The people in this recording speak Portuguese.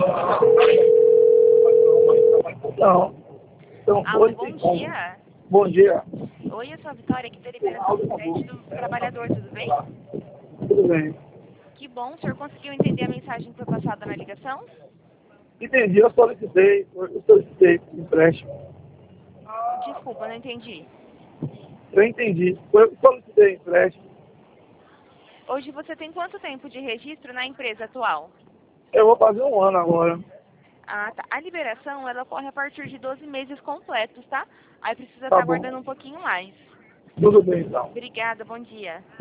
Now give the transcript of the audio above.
Não. Então, Alô, hoje bom tem como. dia. Bom dia. Oi, eu sou a Vitória, aqui da Liberação do Crédito do Trabalhador, tudo bem? Tudo bem. Que bom, o senhor conseguiu entender a mensagem que foi passada na ligação? Entendi, eu solicitei empréstimo. Desculpa, não entendi. Eu entendi. Eu solicitei empréstimo. Hoje você tem quanto tempo de registro na empresa atual? Eu vou fazer um ano agora. Ah, tá. A liberação, ela ocorre a partir de 12 meses completos, tá? Aí precisa Tá estar bom. aguardando um pouquinho mais. Tudo bem, então. Obrigada, bom dia.